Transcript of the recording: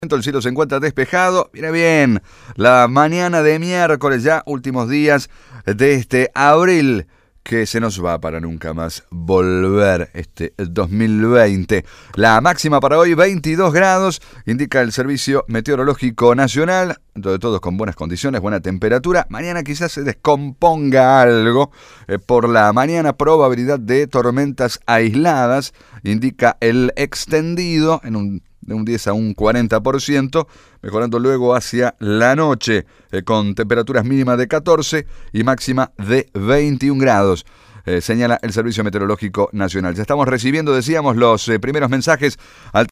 El cielo se encuentra despejado. Viene bien la mañana de miércoles, ya últimos días de este abril que se nos va para nunca más volver, este 2020. La máxima para hoy 22 grados, indica el Servicio Meteorológico Nacional. Dentro de todos con buenas condiciones, buena temperatura. Mañana quizás se descomponga algo. Por la mañana probabilidad de tormentas aisladas, indica el extendido de un 10 a un 40%, mejorando luego hacia la noche, con temperaturas mínimas de 14 y máxima de 21 grados. Señala el Servicio Meteorológico Nacional. Ya estamos recibiendo, decíamos, los primeros mensajes al